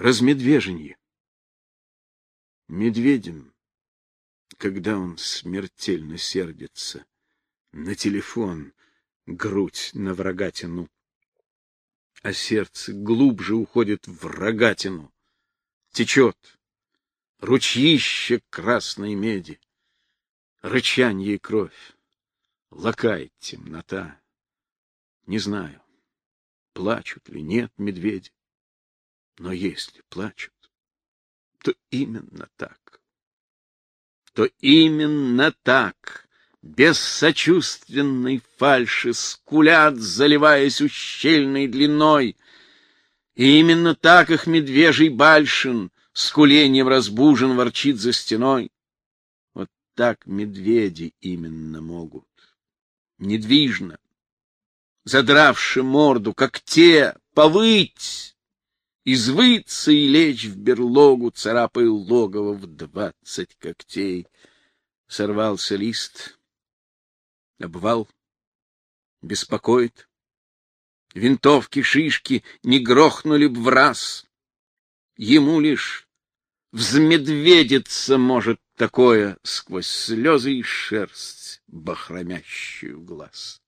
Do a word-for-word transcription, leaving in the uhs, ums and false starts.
размедвеженье. Медведем, когда он смертельно сердится, на телефон грудь на врагатину, а сердце глубже уходит в рогатину, течет ручьище красной меди, рычанье и кровь, лакает темнота. Не знаю, плачут ли нет медведи, но если плачут, то именно так, то именно так, без сочувственной фальши, скулят, заливаясь ущельной длиной. И именно так их медвежий бальшин, скуленьем разбужен, ворчит за стеной. Вот так медведи именно могут, недвижно, задравши морду, как те, повыть, извыться и лечь в берлогу, царапая логово в двадцать когтей. Сорвался лист, обвал, беспокоит. Винтовки, шишки не грохнули б враз. Ему лишь взмедведиться может такое сквозь слезы и шерсть, бахромящую глаз.